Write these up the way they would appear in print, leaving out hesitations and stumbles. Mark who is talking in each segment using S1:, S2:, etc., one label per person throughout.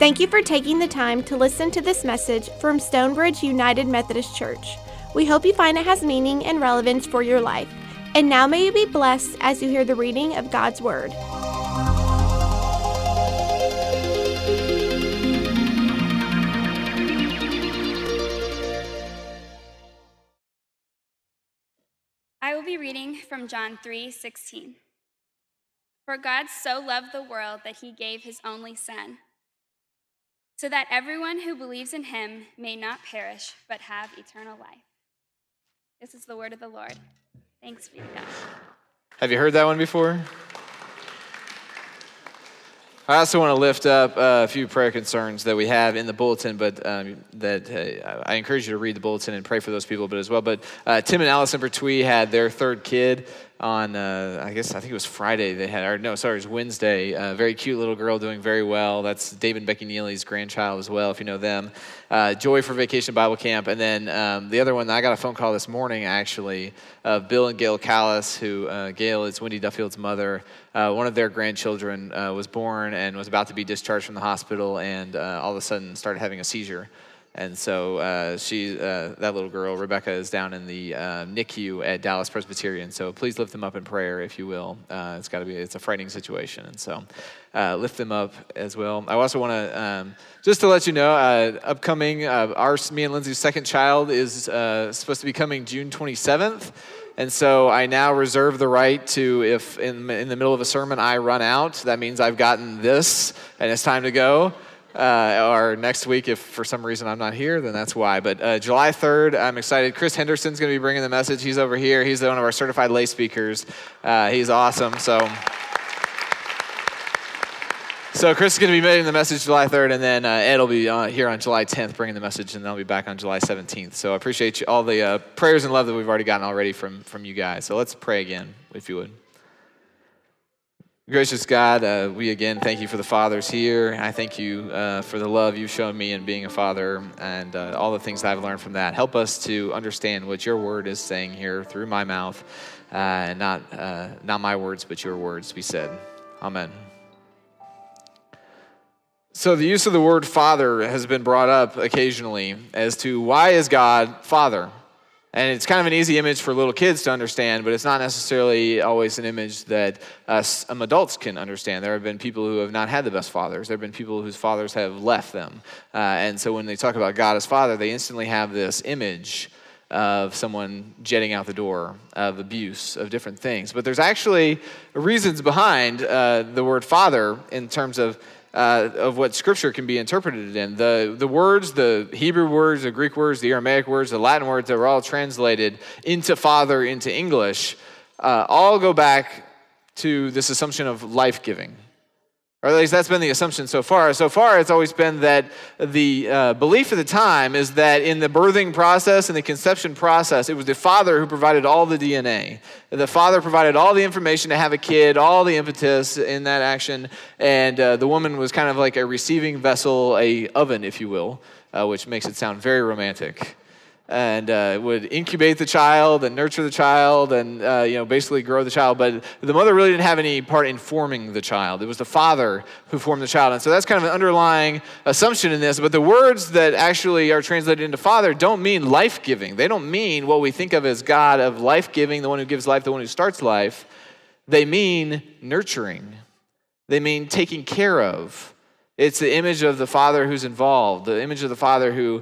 S1: Thank you for taking the time to listen to this message from Stonebridge United Methodist Church. We hope you find it has meaning and relevance for your life. And now may you be blessed as you hear the reading of God's Word.
S2: I will be reading from John 3:16. For God so loved the world that he gave his only Son, so that everyone who believes in him may not perish, but have eternal life. This is the word of the Lord. Thanks be to God.
S3: Have you heard that one before? I also want to lift up a few prayer concerns that we have in the bulletin, but I encourage you to read the bulletin and pray for those people, But Tim and Allison Pertwee had their third kid on, I think it was Friday. It was Wednesday. A very cute little girl doing very well. That's Dave and Becky Neely's grandchild as well, if you know them. Joy for Vacation Bible Camp. And then the other one, I got a phone call this morning, actually, of Bill and Gail Callis, who, Gail is Wendy Duffield's mother. One of their grandchildren was born and was about to be discharged from the hospital, and all of a sudden started having a seizure. And so that little girl, Rebecca, is down in the NICU at Dallas Presbyterian. So please lift them up in prayer, if you will. It's a frightening situation. And so lift them up as well. I also want to, just to let you know, upcoming, me and Lindsay's second child is supposed to be coming June 27th. And so I now reserve the right to, if in the middle of a sermon I run out, that means I've gotten this and it's time to go. Or next week, if for some reason I'm not here, then that's why. But July 3rd, I'm excited. Chris Henderson's going to be bringing the message. He's over here. He's one of our certified lay speakers. He's awesome. So Chris is going to be making the message July 3rd, and then Ed will be here on July 10th bringing the message, and then I'll be back on July 17th. So I appreciate all the prayers and love that we've already gotten already from you guys. So let's pray again, if you would. Gracious God, we again thank you for the fathers here. I thank you for the love you've shown me in being a father and all the things I've learned from that. Help us to understand what your word is saying here through my mouth, and not my words, but your words be said. Amen. So the use of the word father has been brought up occasionally as to why is God father? And it's kind of an easy image for little kids to understand, but it's not necessarily always an image that us adults can understand. There have been people who have not had the best fathers. There have been people whose fathers have left them. And so when they talk about God as father, they instantly have this image of someone jetting out the door, of abuse, of different things. But there's actually reasons behind the word father in terms of what Scripture can be interpreted in. The words, the Hebrew words, the Greek words, the Aramaic words, the Latin words that were all translated into father, into English, all go back to this assumption of life-giving. Or at least that's been the assumption so far. So far, it's always been that the belief at the time is that in the birthing process and the conception process, it was the father who provided all the DNA. The father provided all the information to have a kid, all the impetus in that action, and the woman was kind of like a receiving vessel, a oven, if you will, which makes it sound very romantic. And would incubate the child and nurture the child and basically grow the child. But the mother really didn't have any part in forming the child. It was the father who formed the child. And so that's kind of an underlying assumption in this. But the words that actually are translated into father don't mean life-giving. They don't mean what we think of as God of life-giving, the one who gives life, the one who starts life. They mean nurturing. They mean taking care of. It's the image of the father who's involved, the image of the father who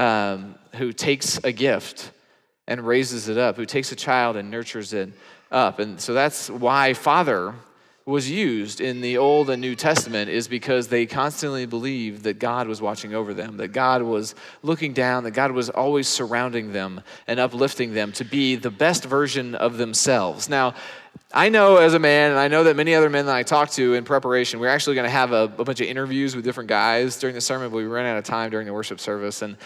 S3: takes a gift and raises it up, who takes a child and nurtures it up. And so that's why father was used in the Old and New Testament, is because they constantly believed that God was watching over them, that God was looking down, that God was always surrounding them and uplifting them to be the best version of themselves. Now, I know as a man, and I know that many other men that I talk to in preparation, we're actually going to have a bunch of interviews with different guys during the sermon, but we ran out of time during the worship service. And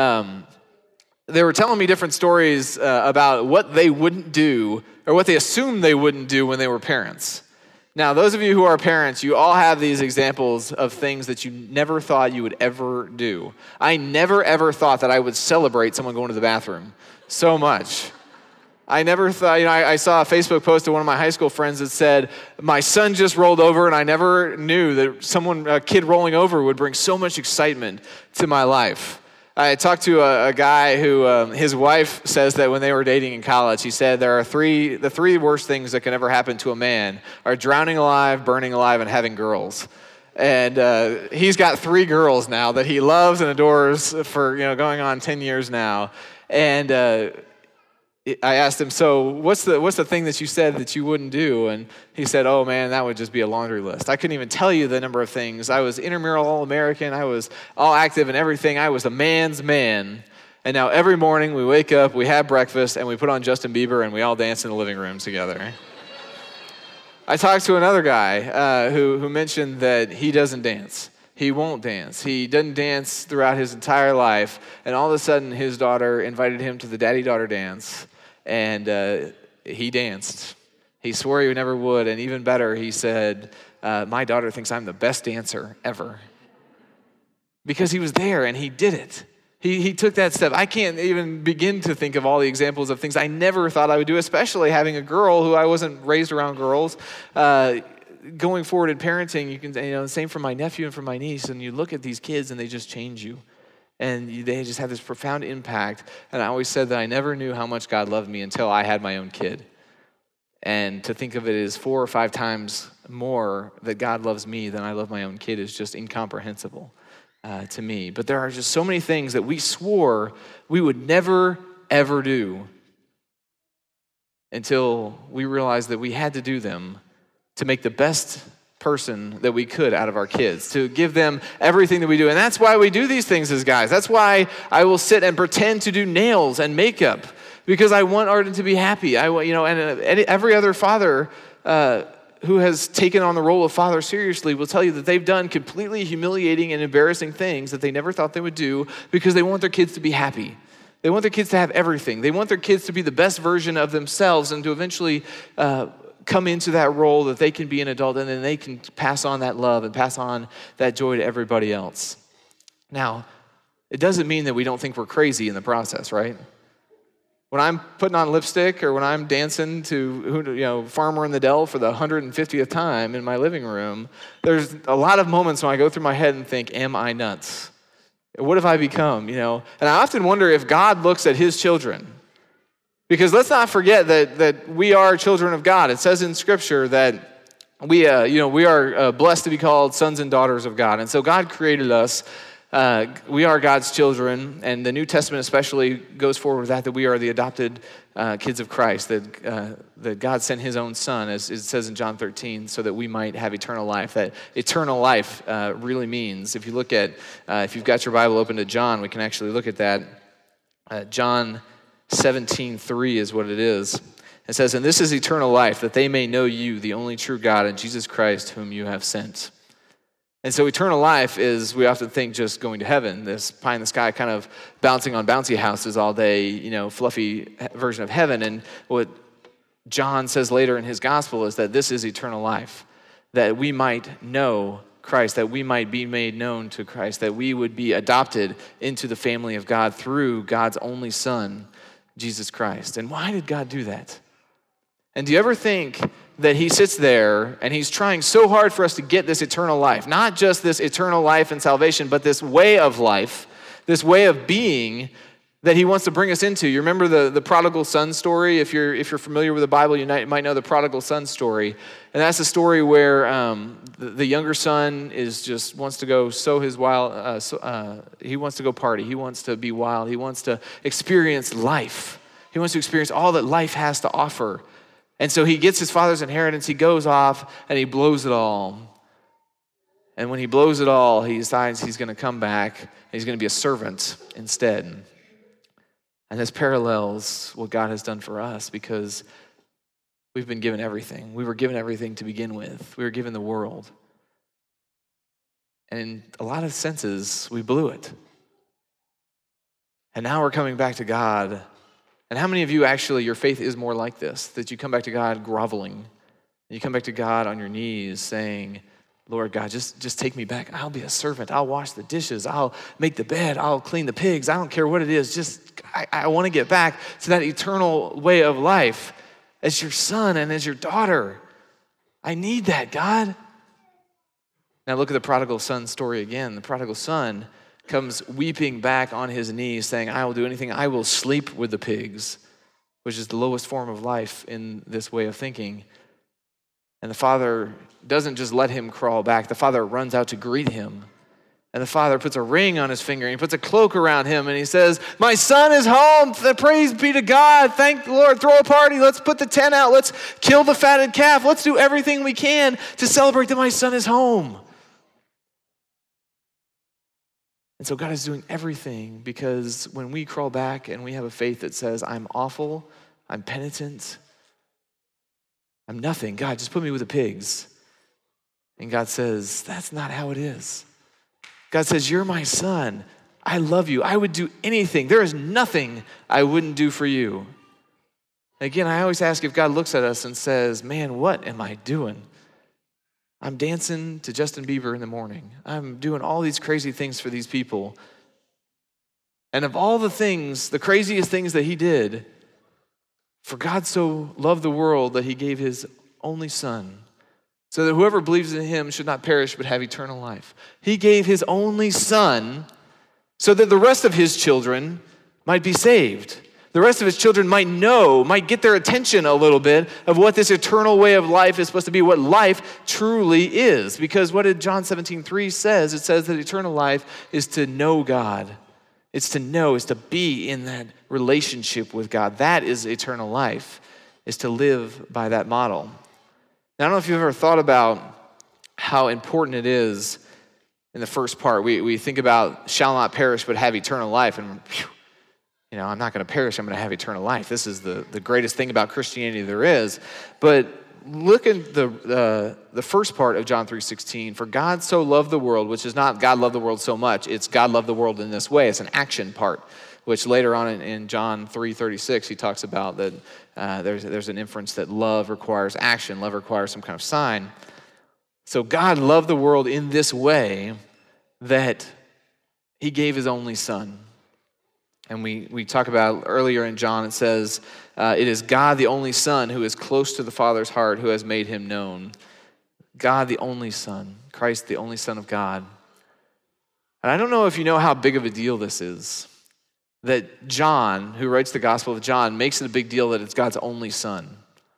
S3: they were telling me different stories about what they wouldn't do or what they assumed they wouldn't do when they were parents. Now, those of you who are parents, you all have these examples of things that you never thought you would ever do. I never, ever thought that I would celebrate someone going to the bathroom so much. I never thought, I saw a Facebook post of one of my high school friends that said, my son just rolled over, and I never knew that a kid rolling over would bring so much excitement to my life. I talked to a guy who, his wife says that when they were dating in college, he said the three worst things that can ever happen to a man are drowning alive, burning alive, and having girls. And he's got 3 girls now that he loves and adores for, going on 10 years now. And I asked him, so what's the thing that you said that you wouldn't do? And he said, oh man, that would just be a laundry list. I couldn't even tell you the number of things. I was intramural All-American. I was all active in everything. I was a man's man. And now every morning we wake up, we have breakfast, and we put on Justin Bieber, and we all dance in the living room together. I talked to another guy who mentioned that he doesn't dance. He won't dance. He doesn't dance throughout his entire life. And all of a sudden, his daughter invited him to the daddy-daughter dance, and he danced. He swore he never would, and even better, he said, my daughter thinks I'm the best dancer ever. Because he was there, and he did it. He took that step. I can't even begin to think of all the examples of things I never thought I would do, especially having a girl who I wasn't raised around girls. Going forward in parenting, you can, same for my nephew and for my niece, and you look at these kids and they just change you. And they just have this profound impact. And I always said that I never knew how much God loved me until I had my own kid. And to think of it as 4 or 5 times more that God loves me than I love my own kid is just incomprehensible to me. But there are just so many things that we swore we would never, ever do until we realized that we had to do them to make the best person that we could out of our kids, to give them everything that we do. And that's why we do these things as guys. That's why I will sit and pretend to do nails and makeup, because I want Arden to be happy. And every other father who has taken on the role of father seriously will tell you that they've done completely humiliating and embarrassing things that they never thought they would do because they want their kids to be happy. They want their kids to have everything. They want their kids to be the best version of themselves and to eventually come into that role that they can be an adult, and then they can pass on that love and pass on that joy to everybody else. Now, it doesn't mean that we don't think we're crazy in the process, right? When I'm putting on lipstick or when I'm dancing to Farmer in the Dell for the 150th time in my living room, there's a lot of moments when I go through my head and think, am I nuts? What have I become? And I often wonder if God looks at his children. Because let's not forget that we are children of God. It says in Scripture that we are blessed to be called sons and daughters of God. And so God created us. We are God's children, and the New Testament especially goes forward with that we are the adopted kids of Christ, that God sent his own son, as it says in John 13, so that we might have eternal life. That eternal life really means, if you look at, if you've got your Bible open to John, we can actually look at that. John 17:3 is what it is. It says, and this is eternal life, that they may know you, the only true God, and Jesus Christ, whom you have sent. And so eternal life is, we often think, just going to heaven, this pie in the sky kind of bouncing on bouncy houses all day, fluffy version of heaven. And what John says later in his gospel is that this is eternal life, that we might know Christ, that we might be made known to Christ, that we would be adopted into the family of God through God's only Son, Jesus Christ. And why did God do that? And do you ever think that he sits there and he's trying so hard for us to get this eternal life, not just this eternal life and salvation, but this way of life, this way of being that he wants to bring us into? You remember the prodigal son story? If you're familiar with the Bible, you might know the prodigal son story. And that's a story where the younger son wants to go sow his wild. He wants to go party. He wants to be wild. He wants to experience life. He wants to experience all that life has to offer. And so he gets his father's inheritance. He goes off and he blows it all. And when he blows it all, he decides he's going to come back and he's going to be a servant instead. And this parallels what God has done for us, because we've been given everything. We were given everything to begin with. We were given the world. And in a lot of senses, we blew it. And now we're coming back to God. And how many of you actually, your faith is more like this, that you come back to God groveling, and you come back to God on your knees saying, Lord God, just take me back. I'll be a servant. I'll wash the dishes. I'll make the bed. I'll clean the pigs. I don't care what it is. I want to get back to that eternal way of life as your son and as your daughter. I need that, God. Now look at the prodigal son story again. The prodigal son comes weeping back on his knees saying, I will do anything. I will sleep with the pigs, which is the lowest form of life in this way of thinking. And the father doesn't just let him crawl back. The father runs out to greet him. And the father puts a ring on his finger, and he puts a cloak around him, and he says, my son is home. Praise be to God. Thank the Lord. Throw a party. Let's put the tent out. Let's kill the fatted calf. Let's do everything we can to celebrate that my son is home. And so God is doing everything because when we crawl back and we have a faith that says, I'm awful, I'm penitent, I'm nothing. God, just put me with the pigs. And God says, that's not how it is. God says, you're my son. I love you. I would do anything. There is nothing I wouldn't do for you. Again, I always ask if God looks at us and says, man, what am I doing? I'm dancing to Justin Bieber in the morning. I'm doing all these crazy things for these people. And of all the things, the craziest things that he did, for God so loved the world that he gave his only son, so that whoever believes in him should not perish but have eternal life. He gave his only son so that the rest of his children might be saved. The rest of his children might get their attention a little bit of what this eternal way of life is supposed to be, what life truly is. Because what did John 17:3 says? It says that eternal life is to know God. It's to know, it's to be in that relationship with God. That is eternal life, is to live by that model. Now, I don't know if you've ever thought about how important it is in the first part. We think about shall not perish but have eternal life, and I'm not going to perish, I'm going to have eternal life. This is the greatest thing about Christianity there is. But look at the first part of John 3:16. For God so loved the world, which is not God loved the world so much. It's God loved the world in this way. It's an action part, which later on in John 3:36, he talks about that there's an inference that love requires action. Love requires some kind of sign. So God loved the world in this way that he gave his only son. And we talk about earlier in John, it says, it is God the only Son who is close to the Father's heart who has made him known. God the only Son, Christ the only Son of God. And I don't know if you know how big of a deal this is, that John, who writes the Gospel of John, makes it a big deal that it's God's only Son.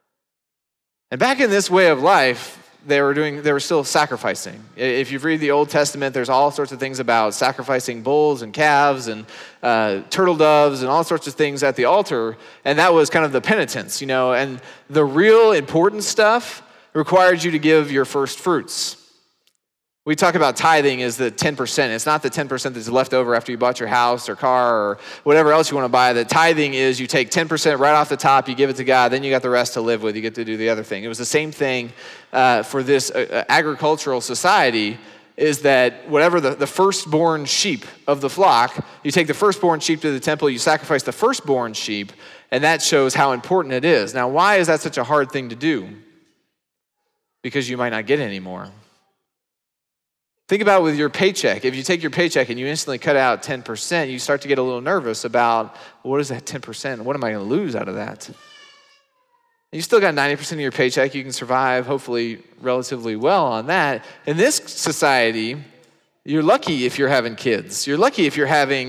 S3: And back in this way of life, they were still sacrificing. If you read the Old Testament, there's all sorts of things about sacrificing bulls and calves and turtle doves and all sorts of things at the altar, and that was kind of the penitence, and the real important stuff required you to give your first fruits. We talk about tithing as the 10%. It's not the 10% that's left over after you bought your house or car or whatever else you want to buy. The tithing is you take 10% right off the top, you give it to God, then you got the rest to live with. You get to do the other thing. It was the same thing for this agricultural society, is that whatever the firstborn sheep of the flock, you take the firstborn sheep to the temple, you sacrifice the firstborn sheep, and that shows how important it is. Now, why is that such a hard thing to do? Because you might not get any more. Think about with your paycheck. If you take your paycheck and you instantly cut out 10%, you start to get a little nervous about, what is that 10%? What am I going to lose out of that? You still got 90% of your paycheck. You can survive, hopefully, relatively well on that. In this society, you're lucky if you're having kids. You're lucky if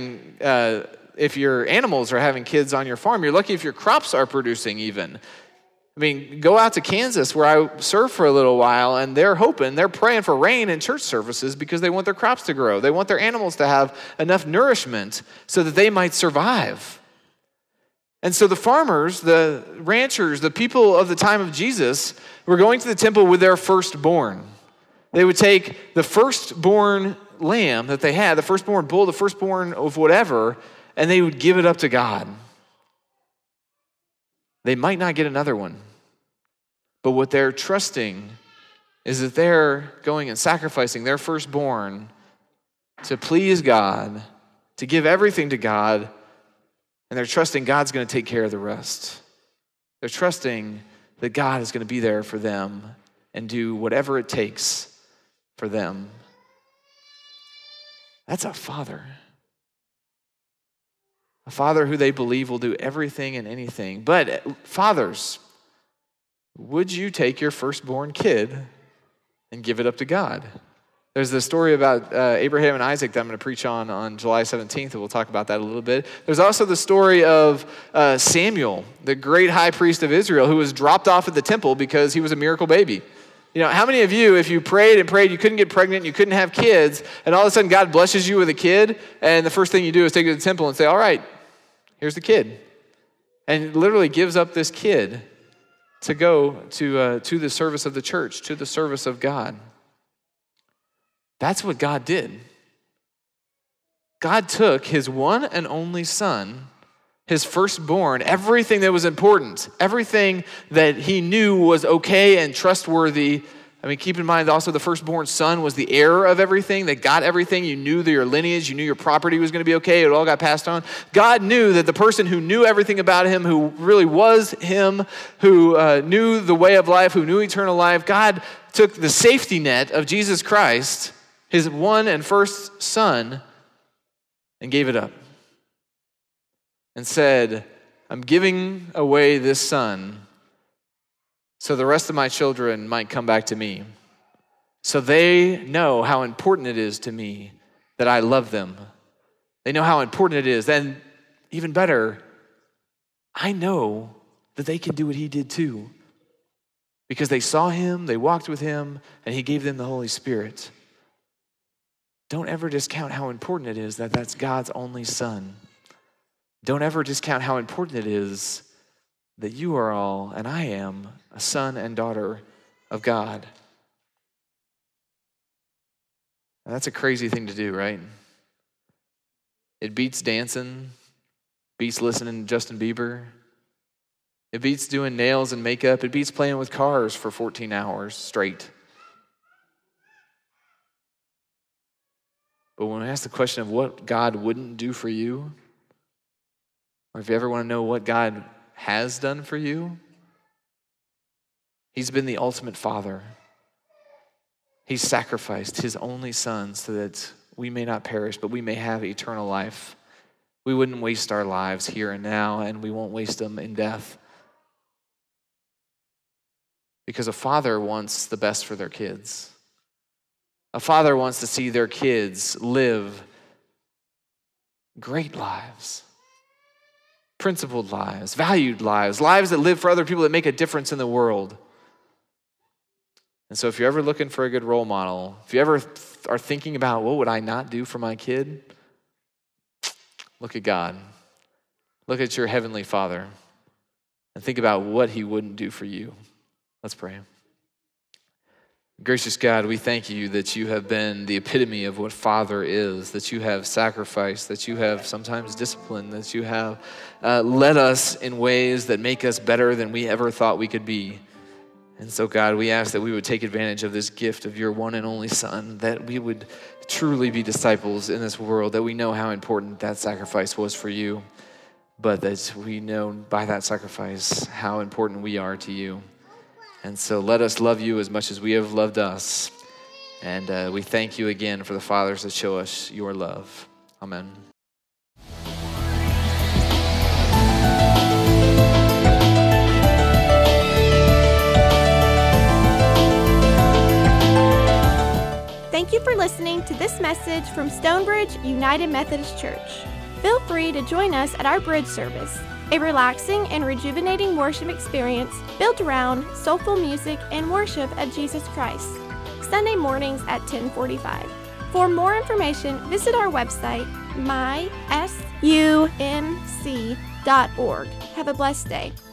S3: if your animals are having kids on your farm. You're lucky if your crops are producing even. I mean, go out to Kansas where I served for a little while, and they're praying for rain in church services because they want their crops to grow. They want their animals to have enough nourishment so that they might survive. And so the farmers, the ranchers, the people of the time of Jesus were going to the temple with their firstborn. They would take the firstborn lamb that they had, the firstborn bull, the firstborn of whatever, and they would give it up to God. They might not get another one. But what they're trusting is that they're going and sacrificing their firstborn to please God, to give everything to God, and they're trusting God's going to take care of the rest. They're trusting that God is going to be there for them and do whatever it takes for them. That's a father. A father who they believe will do everything and anything. But fathers, would you take your firstborn kid and give it up to God? There's the story about Abraham and Isaac that I'm going to preach on July 17th, and we'll talk about that a little bit. There's also the story of Samuel, the great high priest of Israel, who was dropped off at the temple because he was a miracle baby. You know, how many of you, if you prayed and prayed, you couldn't get pregnant, you couldn't have kids, and all of a sudden God blesses you with a kid, and the first thing you do is take it to the temple and say, all right, here's the kid. And it literally gives up this kid to go to the service of the church, to the service of God. That's what God did. God took his one and only son, his firstborn, everything that was important, everything that he knew was okay and trustworthy. I mean, keep in mind also the firstborn son was the heir of everything, that got everything. You knew your lineage, you knew your property was going to be okay, it all got passed on. God knew that the person who knew everything about him, who really was him, who knew the way of life, who knew eternal life, God took the safety net of Jesus Christ, his one and first son, and gave it up. And said, I'm giving away this son so the rest of my children might come back to me. So they know how important it is to me that I love them. They know how important it is. And even better, I know that they can do what he did too. Because they saw him, they walked with him, and he gave them the Holy Spirit. Don't ever discount how important it is that that's God's only son. Don't ever discount how important it is that you are all, and I am, a son and daughter of God. Now, that's a crazy thing to do, right? It beats dancing, beats listening to Justin Bieber. It beats doing nails and makeup. It beats playing with cars for 14 hours straight. But when we ask the question of what God wouldn't do for you, or if you ever want to know what God has done for you, he's been the ultimate father. He sacrificed his only son so that we may not perish, but we may have eternal life. We wouldn't waste our lives here and now, and we won't waste them in death. Because a father wants the best for their kids. A father wants to see their kids live great lives, principled lives, valued lives, lives that live for other people, that make a difference in the world. And so if you're ever looking for a good role model, if you ever are thinking about what would I not do for my kid, look at God. Look at your heavenly Father and think about what he wouldn't do for you. Let's pray. Gracious God, we thank you that you have been the epitome of what Father is, that you have sacrificed, that you have sometimes disciplined, that you have led us in ways that make us better than we ever thought we could be. And so, God, we ask that we would take advantage of this gift of your one and only Son, that we would truly be disciples in this world, that we know how important that sacrifice was for you, but that we know by that sacrifice how important we are to you. And so let us love you as much as we have loved us. And we thank you again for the fathers that show us your love. Amen.
S1: Thank you for listening to this message from Stonebridge United Methodist Church. Feel free to join us at our bridge service, a relaxing and rejuvenating worship experience built around soulful music and worship of Jesus Christ, Sunday mornings at 10:45. For more information, visit our website, mysumc.org. Have a blessed day.